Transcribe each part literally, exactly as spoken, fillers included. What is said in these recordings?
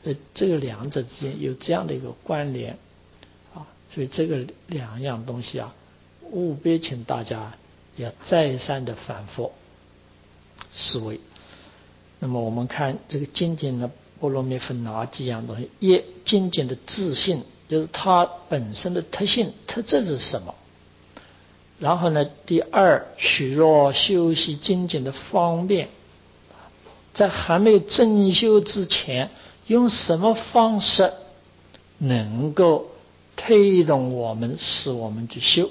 呃，这个两者之间有这样的一个关联啊，所以这个两样东西啊，务必请大家要再三的反复思维。那么我们看这个精进的波罗蜜分哪几样东西？一，精进的自性，就是它本身的特性特质是什么？然后呢，第二，许若修习精进的方便，在还没有正修之前，用什么方式能够推动我们，使我们去修？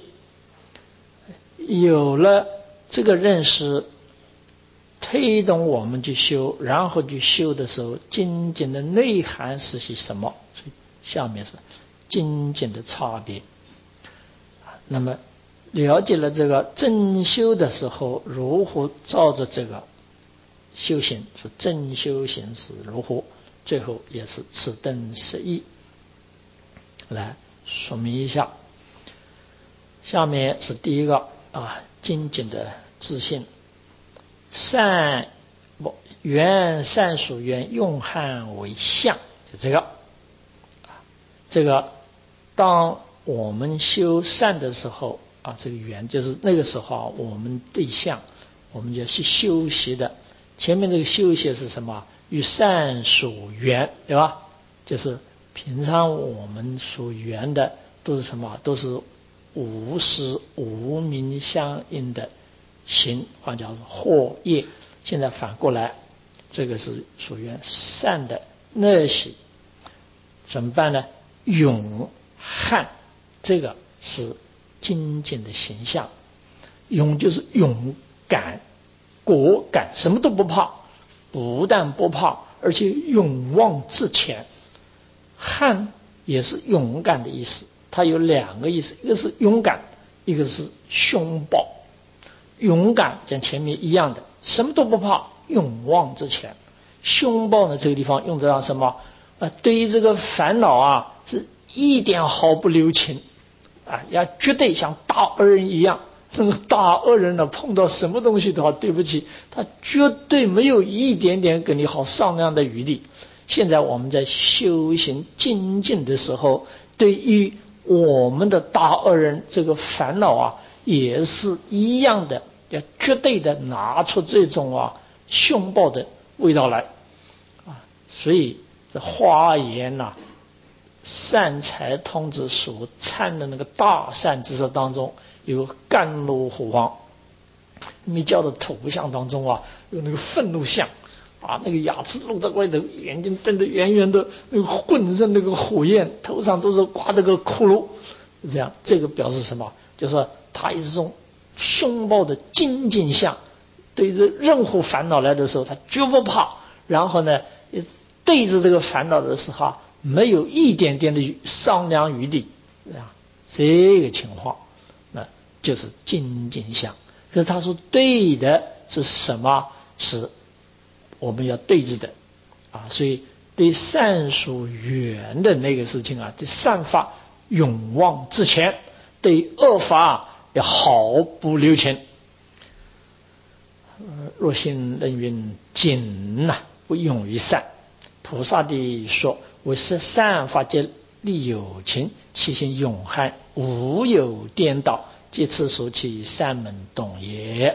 有了这个认识，推动我们去修，然后去修的时候，精进的内涵是些什么？所以下面是精进的差别。那么了解了这个正修的时候，如何照着这个修行，说正修行是如何，最后也是此等十义来说明一下。下面是第一个啊，精进的自信。善不缘善属缘用汉为相，就这个这个当我们修善的时候啊，这个缘就是那个时候啊，我们对象我们就去修习的。前面这个修习是什么？与善属缘，对吧？就是平常我们所缘的都是什么？都是无实无名相应的行，或者叫惑业。现在反过来，这个是属于善的那些，怎么办呢？勇悍，这个是精进的形象。勇就是勇敢、果敢，什么都不怕，不但不怕，而且勇往直前。悍也是勇敢的意思，它有两个意思，一个是勇敢，一个是凶暴。勇敢跟前面一样的，什么都不怕，勇往直前。凶暴呢，这个地方用得上什么？啊，对于这个烦恼啊，是一点毫不留情啊，要绝对像大恶人一样。这个大恶人呢，碰到什么东西都好，对不起，他绝对没有一点点跟你好商量的余地。现在我们在修行精进的时候，对于我们的大恶人这个烦恼啊，也是一样的，要绝对的拿出这种啊凶暴的味道来啊。所以这华严呐、啊，善财童子所参的那个大善知识当中，有甘露虎王密教的头像当中啊，有那个愤怒像啊，那个牙齿露在外头，眼睛瞪得圆圆的，那个浑身那个火焰，头上都是刮那个骷髅，这样，这个表示什么？就是说他也是这种凶暴的精进相，对着任何烦恼来的时候，他绝不怕。然后呢，对着这个烦恼的时候，没有一点点的商量余地，啊，这个情况，那就是精进相。可是他说对的是什么？是我们要对峙的啊，所以对善属缘的那个事情啊，对善法勇往直前，对恶法要毫不留情。呃、若信人云谨呐、啊，不用于善。菩萨地说：为是善法界立有情，其心永汉，无有颠倒，即此所起善门动也。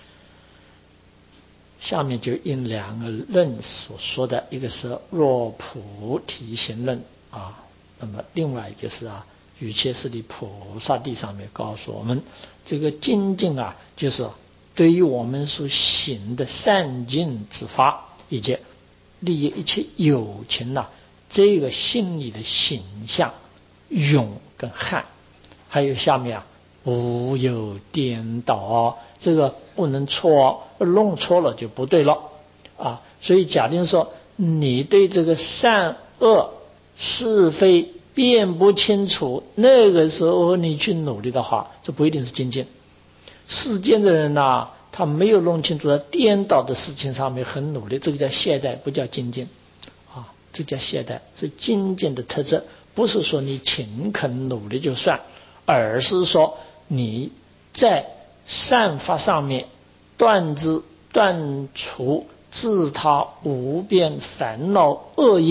下面就因两个论所说的，一个是若菩提行论啊，那么另外就是啊，与切是的菩萨地上面告诉我们，这个精进啊，就是对于我们所行的善尽之法，以及利益一切有情呐、啊，这个心理的形象勇跟悍，还有下面啊，无有颠倒，这个不能错，弄错了就不对了啊。所以假定说你对这个善恶是非辨不清楚，那个时候你去努力的话，这不一定是精进。世间的人呐、啊，他没有弄清楚，在颠倒的事情上面很努力，这个叫懈怠，不叫精进啊，这叫懈怠。是精进的特质，不是说你勤恳努力就算，而是说你在善法上面断之断除自他无边烦恼恶业，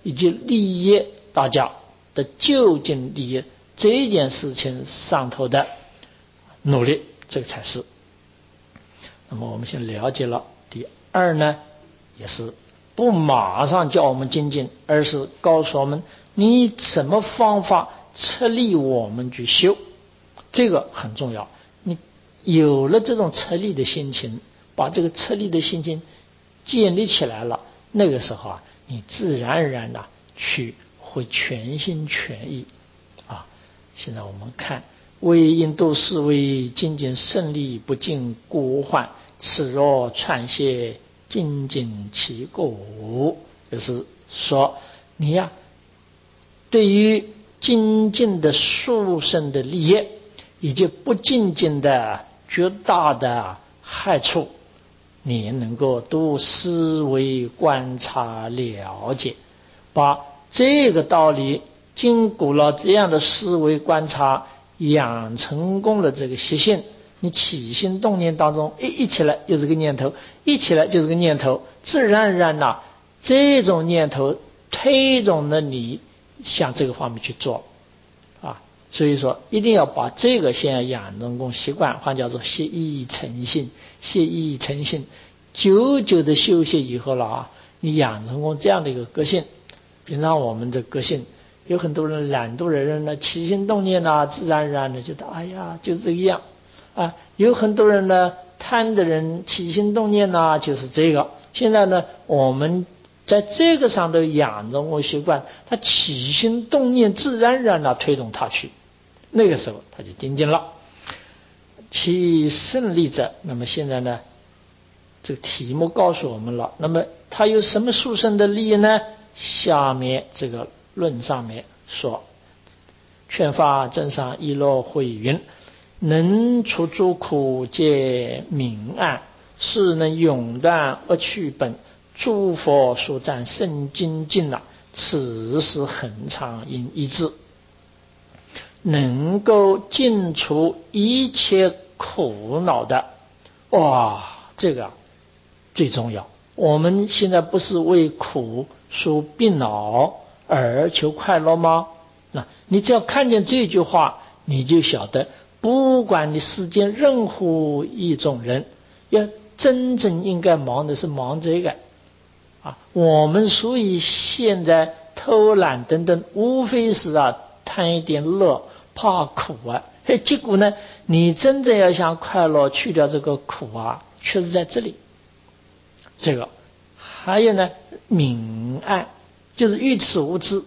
以及利益大家的就近利益这件事情上头的努力，这个才是。那么我们先了解了第二呢，也是不马上叫我们精进，而是告诉我们你什么方法策力我们去修，这个很重要。你有了这种策力的心情，把这个策力的心情建立起来了，那个时候啊，你自然而然的去会全心全意啊。现在我们看，为印度是为精进胜利不尽过患，此若串谢精进其果，就是说你呀、啊，对于精进的殊胜的利益以及不精进的绝大的害处，你能够都思维观察了解，把这个道理经过了这样的思维观察，养成功了这个习性，你起心动念当中一一起来就是个念头，一起来就是个念头，自然而然呐，这种念头推动了你向这个方面去做啊。所以说一定要把这个先养成功习惯，换叫做习意成性，习意成性，久久的修习以后了啊，你养成功这样的一个个性。平常我们的个性，有很多人懒惰的人呢，起心动念啊，自然而然的觉得哎呀就这样啊。有很多人呢，贪的人起心动念啊，就是这个。现在呢，我们在这个上头养成功习惯，他起心动念自然而然的推动他去，那个时候他就精进了。其胜利者，那么现在呢，这个题目告诉我们了，那么他有什么殊胜的利益呢？下面这个论上面说，劝发真上一落会云，能除诸苦皆明暗，是能永断恶趣本，诸佛所赞圣精进啊，此是恒常因一致，能够尽除一切苦恼的。哇，这个最重要。我们现在不是为苦所病恼而求快乐吗？那你只要看见这句话，你就晓得，不管你世间任何一种人，要真正应该忙的是忙这个啊。我们所以现在偷懒等等，无非是啊贪一点乐，怕苦啊。结果呢，你真正要想快乐，去掉这个苦啊，却是在这里。这个还有呢，明暗，就是愚痴无知。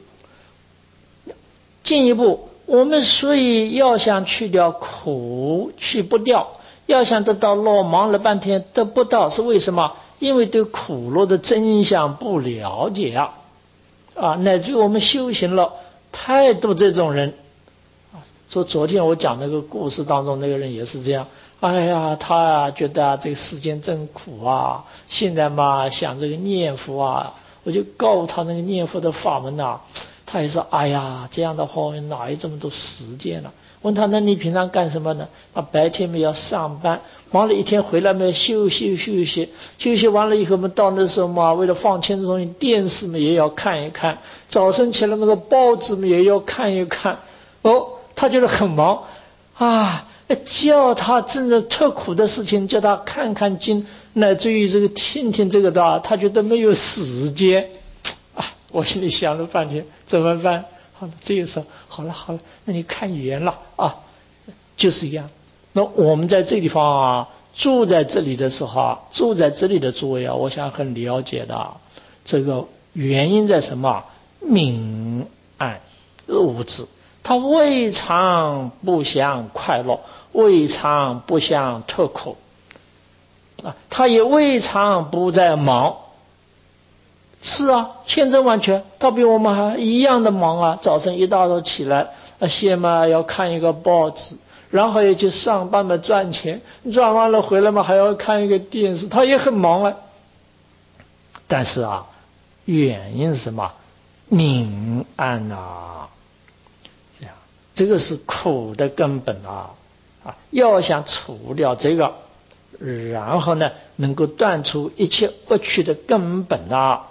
进一步，我们所以要想去掉苦，去不掉；要想得到乐，忙了半天得不到，是为什么？因为对苦乐的真相不了解啊！啊，乃至于我们修行了太多这种人啊。说昨天我讲那个故事当中，那个人也是这样。哎呀，他啊觉得啊这个世间真苦啊，现在嘛想这个念佛啊，我就告诉他那个念佛的法门啊，他也说哎呀这样的话哪有这么多时间了？问他那你平常干什么呢？他白天没要上班，忙了一天回来没休息休息，休息完了以后嘛，到那时候嘛为了放轻松，电视嘛也要看一看，早晨起来那个报纸嘛也要看一看，哦，他觉得很忙啊。叫他真的特苦的事情，叫他看看经，乃至于这个听听这个的，他觉得没有时间啊。我心里想了半天，怎么办？好了，这个时候好了好了，那你看远了啊，就是一样。那我们在这地方啊，住在这里的时候啊，住在这里的诸位啊，我想很了解的。这个原因在什么？明暗物质。他未尝不想快乐，未尝不想特苦啊，他也未尝不在忙。是啊，千真万确，他比我们还一样的忙啊。早晨一大早起来，啊，先嘛要看一个报纸，然后也去上班嘛赚钱，赚完了回来嘛还要看一个电视，他也很忙啊。但是啊，原因是什么？明暗啊。这个是苦的根本啊！啊，要想除掉这个，然后呢，能够断除一切恶趣的根本啊，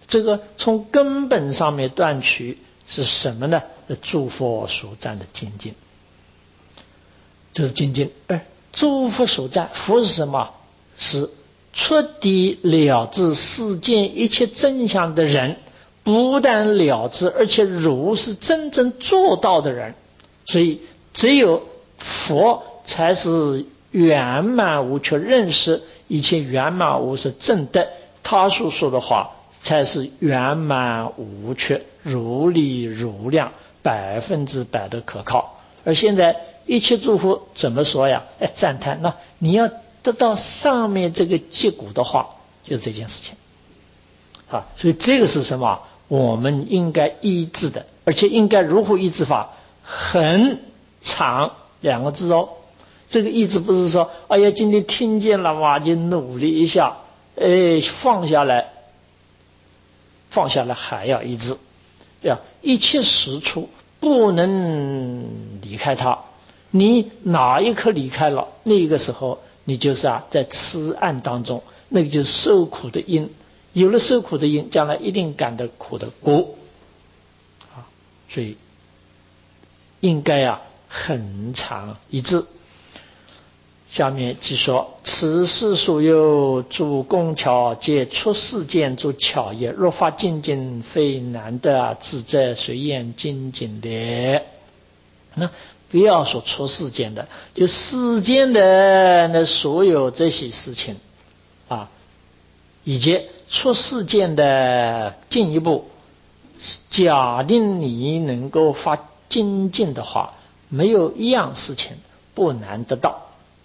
这个从根本上面断取是什么呢？诸佛所占的精进，这是精进。而诸佛所占，佛是什么？是彻底了知世间一切真相的人，不但了知，而且如是真正做到的人。所以只有佛才是圆满无缺，认识一切圆满无是正德，他所说的话才是圆满无缺，如理如量，百分之百的可靠。而现在一切诸佛怎么说呀？哎，赞叹。那你要得到上面这个结果的话，就是这件事情啊。所以这个是什么？我们应该依止的，而且应该如何依止法？很长两个字哦。这个意志不是说，哎呀，今天听见了哇，就努力一下，哎，放下来，放下来还要意志，对吧？一切时处不能离开它。你哪一刻离开了，那个时候你就是啊，在痴暗当中，那个就是受苦的因。有了受苦的因，将来一定感得苦的果啊。所以应该啊，很长一致。下面即说：此事所有诸工巧，皆出世间诸巧也。若发精进，非难得，自在随愿精进也。那不要说出世间的，就世间的那所有这些事情啊，以及出世间的进一步，假定你能够发精进的话，没有一样事情不难得到。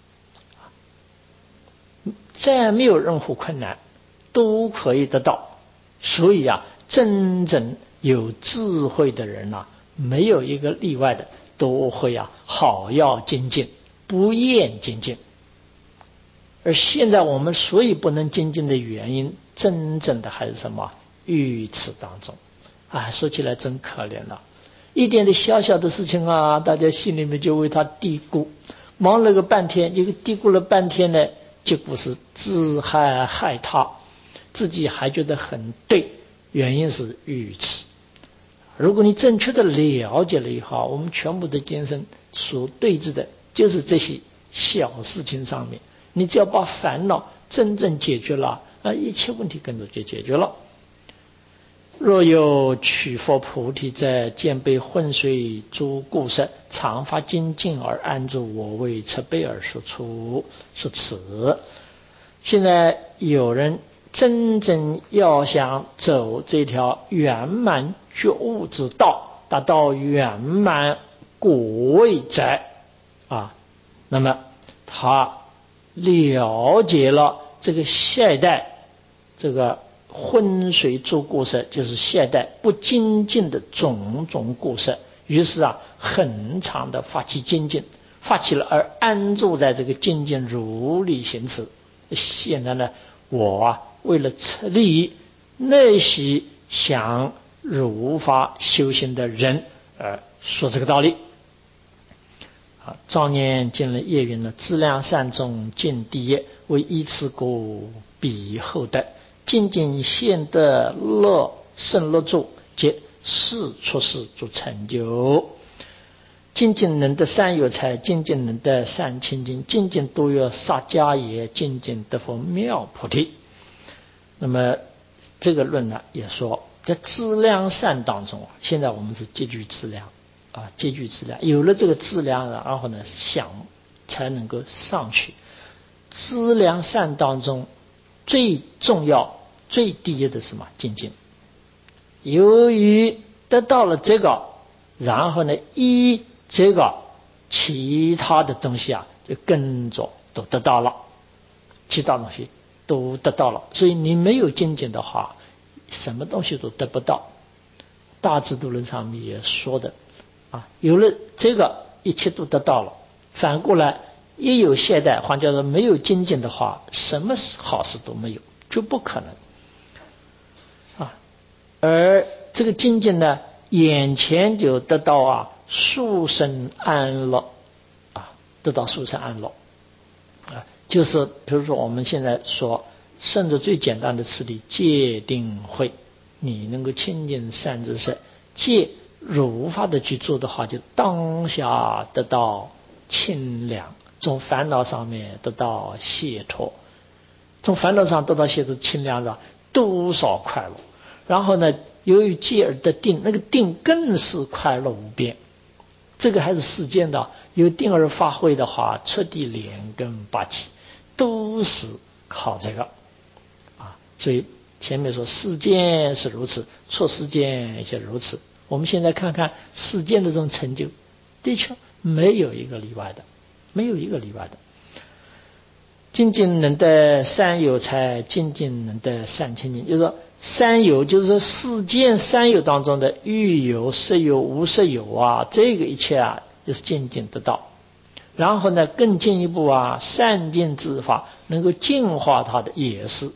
再没有任何困难都可以得到。所以啊，真正有智慧的人啊，没有一个例外的，都会啊好要精进，不厌精进。而现在我们所以不能精进的原因，真正的还是什么？愚痴当中啊。说起来真可怜了，一点的小小的事情啊，大家心里面就为他嘀咕，忙了个半天，这个嘀咕了半天呢，结果是自害害他，自己还觉得很对，原因是愚痴。如果你正确的了解了以后，我们全部的精神所对峙的就是这些小事情上面，你只要把烦恼真正解决了，啊，一切问题跟着就解决了。若有取佛菩提者，见被浑水诸故色，常发精进而安住我为侧背而说出说此。现在有人真正要想走这条圆满觉悟之道，达到圆满果位者啊，那么他了解了这个下一代这个浑水诸故色，就是现代不精进的种种故色，于是啊，很长的发起精进，发起了而安住在这个精进如理行持。现在呢，我啊，为了策利那些想如法修行的人而说这个道理。啊，早年见了叶云呢，资粮善众尽第一，为依此故彼后代。精进现得乐胜乐住，皆事出世诸成就。精进能得善有财，精进能得善清净，精进多有萨迦耶，精进得佛妙菩提。那么这个论呢，也说在资粮善当中，现在我们是积聚资粮啊，积聚资粮，有了这个资粮，然后呢，想才能够上去。资粮善当中最重要最第一的是什么？精进。由于得到了这个，然后呢，依这个其他的东西啊，就跟着都得到了，其他东西都得到了。所以你没有精进的话，什么东西都得不到。大智度论上面也说的啊，有了这个，一切都得到了。反过来，一有懈怠，或者说没有精进的话，什么好事都没有，就不可能啊。而这个精进呢，眼前就得到啊殊胜安乐啊，得到殊胜安乐啊，就是比如说我们现在说甚至最简单的次第戒定慧你能够亲近善知识，戒如法的去做的话，就当下得到清凉，从烦恼上面得到解脱，从烦恼上得到解脱清凉的多少快乐。然后呢，由于戒而得定，那个定更是快乐无边。这个还是世间的，由定而发挥的话，彻底连根拔起，都是靠这个啊。所以前面说世间是如此，出世间也如此。我们现在看看世间的这种成就，的确没有一个例外的，没有一个例外的。精进能得三有财，精进能得善清净。就是说三有，就是说世间三有当中的欲有、色有、无色有啊，这个一切啊，就是精进得到。然后呢，更进一步啊，善尽之法能够净化它的也是。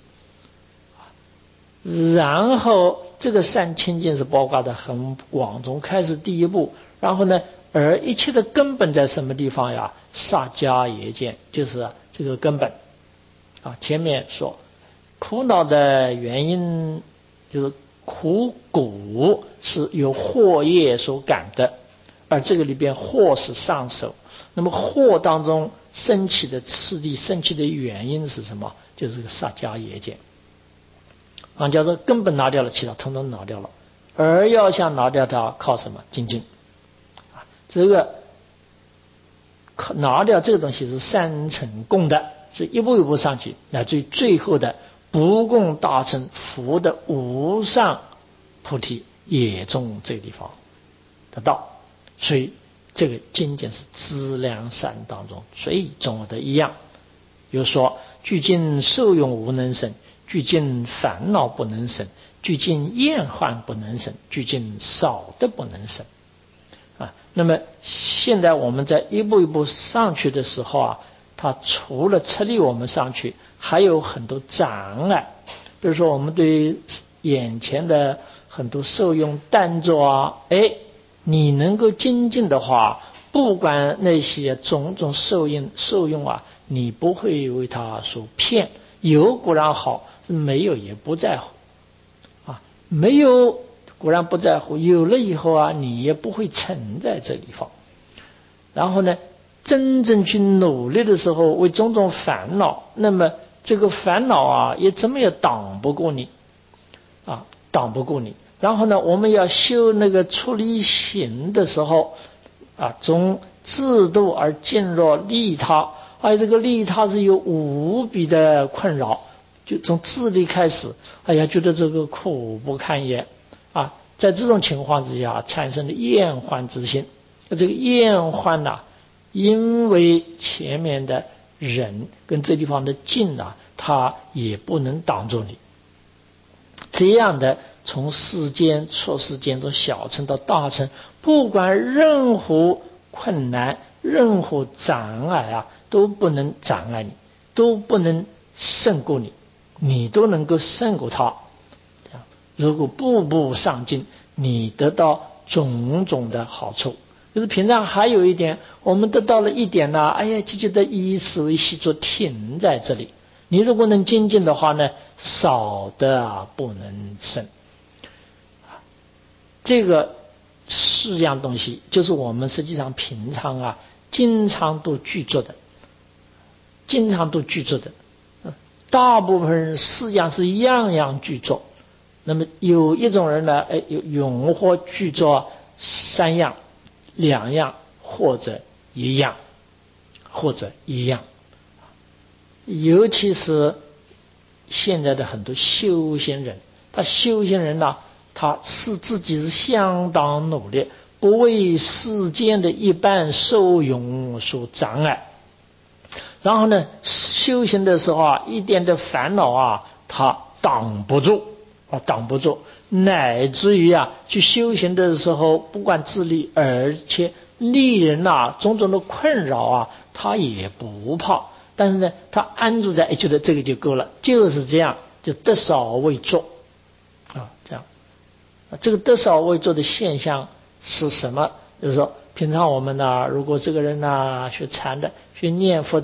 然后这个善清净是包括的很广，从开始第一步。然后呢，而一切的根本在什么地方呀？萨迦耶见，就是这个根本啊。前面说苦恼的原因就是苦果是由惑业所感的，而这个里边惑是上首。那么惑当中升起的次第、升起的原因是什么？就是这个萨迦耶见啊，叫做根本拿掉了，其他统统拿掉了。而要想拿掉它，靠什么？精进啊，这个拿掉这个东西是三层共的，所以一步一步上去，乃至于最后的不共大成佛的无上菩提也从这个地方得到。所以这个精进是资粮三当中最重要的一样。有说具尽受用无能生，具尽烦恼不能生，具尽厌患不能生，具尽少的不能生啊。那么现在我们在一步一步上去的时候啊，它除了策力我们上去，还有很多障碍。比如说我们对眼前的很多受用当作啊，哎，你能够精进的话，不管那些种种受用受用啊，你不会为它所骗。有固然好，没有也不在乎啊。没有固然不在乎，有了以后啊，你也不会沉在这地方。然后呢，真正去努力的时候，为种种烦恼，那么这个烦恼啊，也怎么也挡不过你啊，挡不过你。然后呢，我们要修那个出离行的时候啊，从自度而进入利他，而这个利他是有无比的困扰，就从自利开始，哎呀，觉得这个苦不堪言啊，在这种情况之下产生了厌患之心。这个厌患呐、啊，因为前面的人跟这地方的境啊，他也不能挡住你。这样的从世间出世间从小乘到大乘，不管任何困难任何障碍啊，都不能障碍你，都不能胜过你，你都能够胜过他。如果步步上进，你得到种种的好处。就是平常还有一点，我们得到了一点呢、啊，哎呀，就觉得以此为习作，停在这里。你如果能精进的话呢，少的啊不能胜。这个四样东西，就是我们实际上平常啊，经常都具足的，经常都具足的。大部分人四样是样样具足，那么有一种人呢，哎，有永或具足三样、两样或者一样，或者一样。尤其是现在的很多修行人，他修行人呢、啊，他是自己是相当努力，不为世间的一般受用所障碍。然后呢，修行的时候啊，一点的烦恼啊，他挡不住啊，挡不住，乃至于啊，去修行的时候，不管自利，而且利人啊，种种的困扰啊，他也不怕。但是呢，他安住在觉得这个就够了，就是这样，就得少为作啊，这样。这个得少为作的现象是什么？就是说，平常我们呢，如果这个人呢学禅的、学念佛的，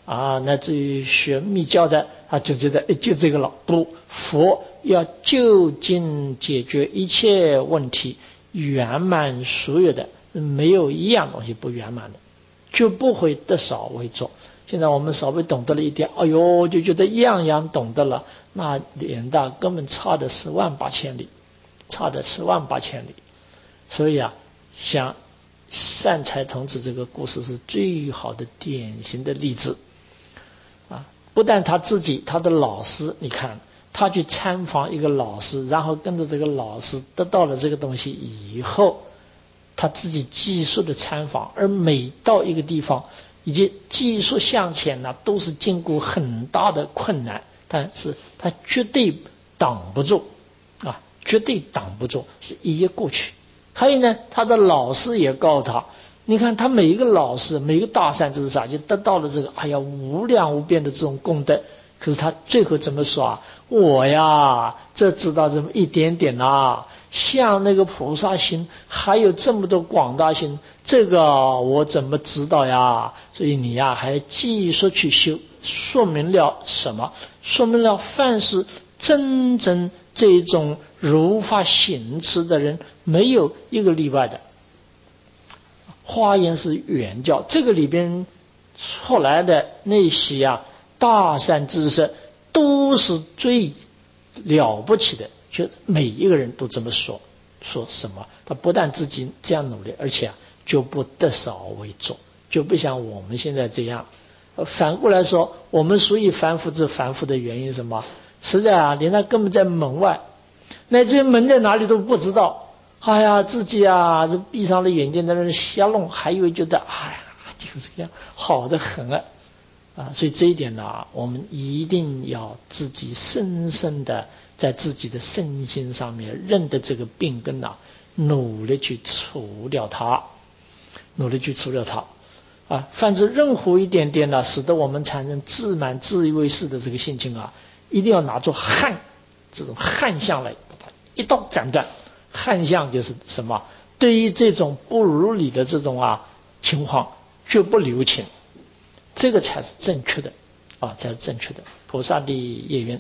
啊，乃至于学密教的，他就觉得就这个了。不，佛要究竟解决一切问题，圆满所有的，没有一样东西不圆满的，就不会得少为多。现在我们稍微懂得了一点，哎呦，就觉得样样懂得了，那远大根本差的是万八千里，差的是万八千里。所以啊，像善财童子这个故事是最好的典型的例子啊！不但他自己，他的老师，你看他去参访一个老师，然后跟着这个老师得到了这个东西以后，他自己继续的参访，而每到一个地方，以及技术向前呢，都是经过很大的困难，但是他绝对挡不住啊，绝对挡不住，是一夜过去。还有呢，他的老师也告诉他，你看他每一个老师，每一个大善知识啊，就得到了这个哎呀无量无边的这种功德。可是他最后怎么说啊？我呀，这知道这么一点点啊，像那个菩萨心还有这么多广大心，这个我怎么知道呀？所以你呀，还继续去修，说明了什么？说明了凡是真正这种如法行持的人，没有一个例外的。华严是原教，这个里边出来的那些啊大善知识都是最了不起的，就每一个人都这么说。说什么？他不但自己这样努力，而且啊就不得少为多，就不像我们现在这样。反过来说，我们所以凡夫这凡夫的原因是什么？实在啊，连他根本在门外，乃至于门在哪里都不知道。哎呀，自己啊，这闭上了眼睛在那瞎弄，还以为觉得哎呀，就是这样好得很啊啊！所以这一点呢，我们一定要自己深深的在自己的身心上面认得这个病根啊，努力去除掉它，努力去除掉它啊！凡是任何一点点呢，使得我们产生自满自以为是的这个心情啊，一定要拿出汉这种汉相来，把它一刀斩断。汉相就是什么？对于这种不如理的这种啊情况，绝不留情，这个才是正确的啊，才是正确的。菩萨的业缘，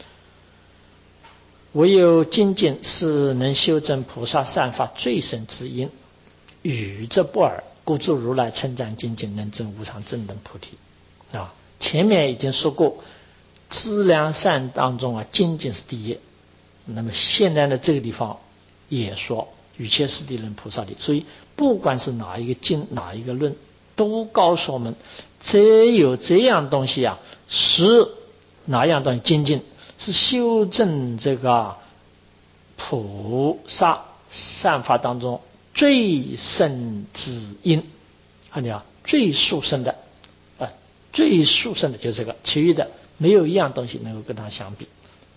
唯有精进是能修正菩萨善法最深之因，语则不尔，故诸如来称赞精进能证无上正等菩提啊。前面已经说过，资粮善当中啊，精进是第一。那么现在呢，这个地方也说与切师地论菩萨的，所以不管是哪一个经哪一个论，都告诉我们，只有这样东西啊，是哪样东西精进，是修正这个菩萨善法当中最深之因，看见啊，最殊胜的啊，最殊胜的就是这个，其余的没有一样东西能够跟它相比。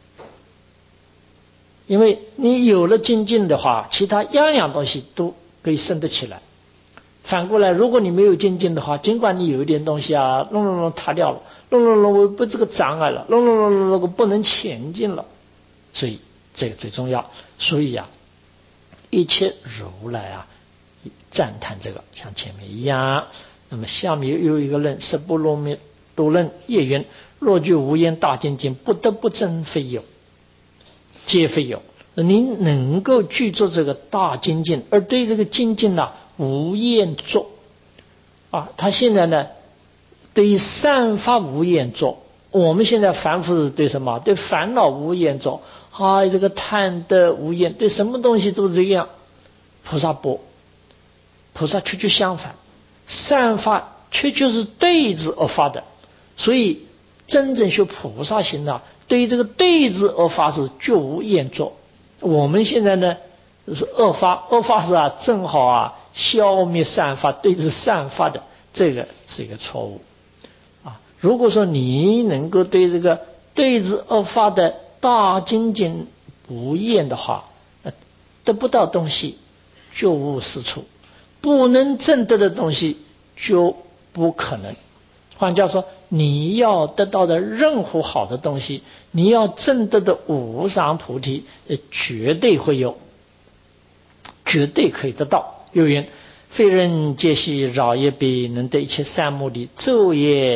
因为你有了精进的话，其他样样东西都可以升得起来。反过来，如果你没有精进的话，尽管你有一点东西啊，弄弄弄塌掉了，弄弄弄我被这个障碍了，弄弄弄弄弄不能前进了。所以这个最重要。所以啊，一切如来啊赞叹这个，像前面一样。那么下面又有一个论，十波罗蜜多论业缘，若具无言大精进，不得不真非有。皆非有，你能够具足这个大精进，而对这个精进呢、啊、无厌作啊。他现在呢，对于善法无厌作。我们现在凡夫是对什么？对烦恼无厌作，啊，这个贪得无厌，对什么东西都是这样。菩萨不，菩萨却就相反，善法却就是对治而发的，所以。真正学菩萨行啊，对于这个对治恶法是绝无厌作。我们现在呢是恶法，恶法是啊正好啊消灭善法，对治善法的，这个是一个错误啊。如果说你能够对这个对治恶法的大精进不厌的话，得不到东西就无是处，不能证得的东西就不可能。换句话说，你要得到的任何好的东西，你要证得的无上菩提，绝对会有，绝对可以得到。有云：非人皆悉饶业彼，能得一切善目的，昼夜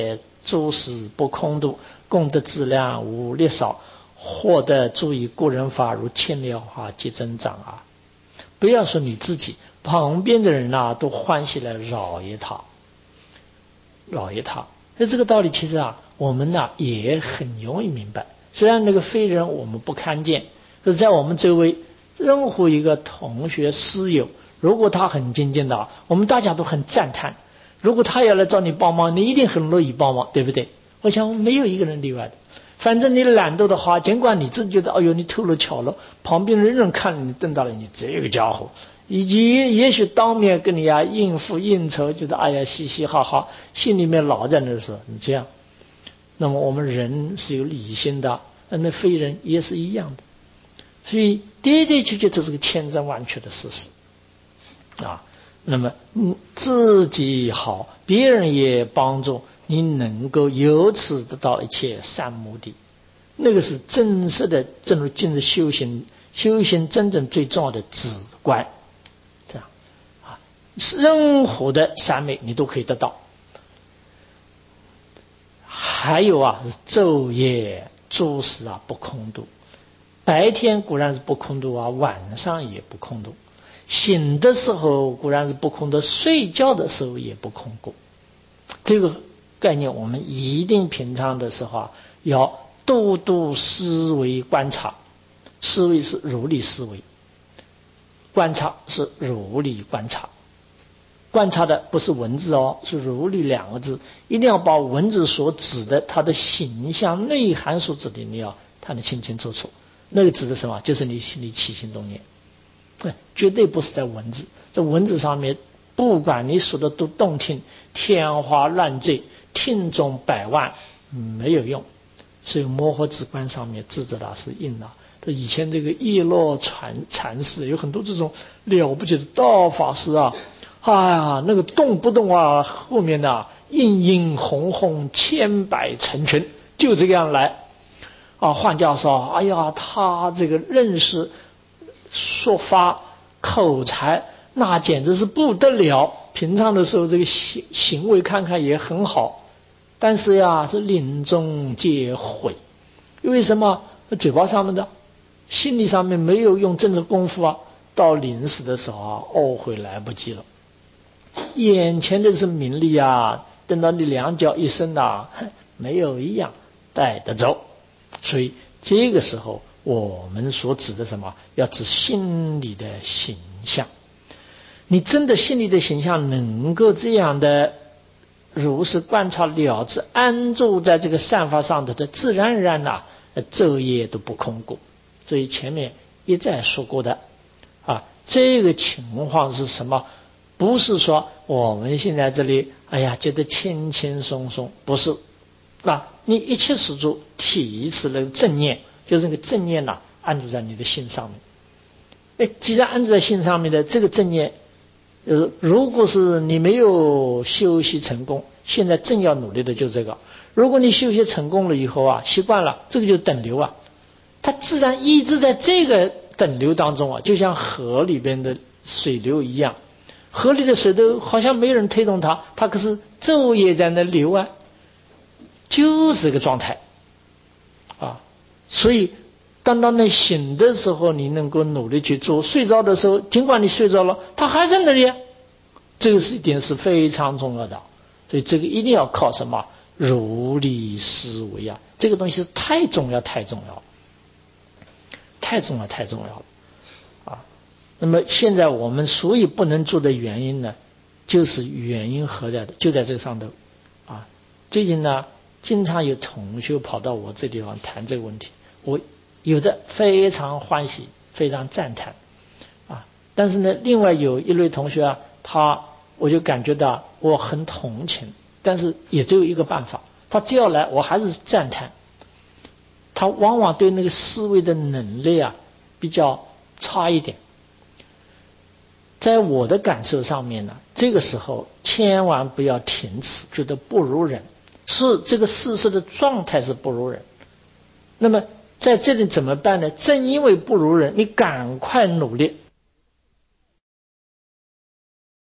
诸事不空度，功德质量无劣少，获得助以故人法如千里花即增长啊！不要说你自己，旁边的人啊都欢喜来扰也他，扰也他。那这个道理其实啊，我们呢、啊、也很容易明白。虽然那个非人我们不看见，可是在我们周围任何一个同学师友，如果他很精进的，我们大家都很赞叹。如果他要来找你帮忙，你一定很乐意帮忙，对不对？我想没有一个人例外的。反正你懒惰的话，尽管你自己觉得哎呦你偷了巧了，旁边人人看你瞪到了你这个家伙，以及也许当面跟你啊应付应酬，觉得哎呀嘻嘻哈哈，心里面老在那说你这样。那么我们人是有理性的，那非人也是一样的。所以的的确确这是个千真万确的事实啊。那么嗯，自己好，别人也帮助你，能够由此得到一切善目的，那个是真实的，正如进入修行，修行真正最重要的止观，这样啊，任何的善美你都可以得到。还有啊，昼夜诸事啊不空度，白天固然是不空度啊，晚上也不空度。醒的时候固然是不空的，睡觉的时候也不空过。这个概念我们一定平常的时候啊，要多多思维观察。思维是如理思维，观察是如理观察。观察的不是文字哦，是如理两个字，一定要把文字所指的它的形象内涵所指的你要看得清清楚楚。那个指的什么？就是你心里起心动念。绝对不是在文字，在文字上面，不管你说的多动听，天花乱坠，听众百万，没有用。所以摩诃止观上面智者大师印了，以前这个叶落禅禅师有很多这种了不起的大法师啊，哎呀，那个动不动啊，后面的、啊、印印红红，千百成群，就这样来啊。换教授，哎呀，他这个认识。说法口才那简直是不得了，平常的时候这个行行为看看也很好，但是呀是临终皆毁。为什么？嘴巴上面的，心理上面没有用正的功夫啊，到临死的时候啊，懊悔来不及了。眼前的是名利啊，等到你两脚一伸啊，没有一样带得走。所以这个时候我们所指的什么？要指心理的形象。你真的心理的形象能够这样的如是观察了之，安住在这个善法上头的，自然而然呐，昼夜都不空过。所以前面一再说过的啊，这个情况是什么？不是说我们现在这里哎呀觉得轻轻松松，不是啊，你一切事做体持那个正念，就是那个正念呐、啊，安住在你的心上面。哎，既然安住在心上面的这个正念，呃，如果是你没有修习成功，现在正要努力的就是这个。如果你修习成功了以后啊，习惯了，这个就是等流啊，它自然一直在这个等流当中啊，就像河里边的水流一样，河里的水都好像没人推动它，它可是昼夜在那流啊，就是这个状态啊。所以当当你醒的时候，你能够努力去做；睡着的时候，尽管你睡着了，它还在那里。这个是一点是非常重要的，所以这个一定要靠什么？如理思维啊！这个东西是太重要、太重要、太重要、太重要了啊！那么现在我们所以不能做的原因呢，就是原因何在的？就在这个上头啊！最近呢，经常有同学跑到我这地方谈这个问题，我有的非常欢喜，非常赞叹啊！但是呢，另外有一类同学啊，他我就感觉到我很同情，但是也只有一个办法，他只要来，我还是赞叹。他往往对那个思维的能力啊比较差一点。在我的感受上面呢，这个时候千万不要停止，觉得不如人，是这个事实的状态是不如人。那么在这里怎么办呢？正因为不如人，你赶快努力，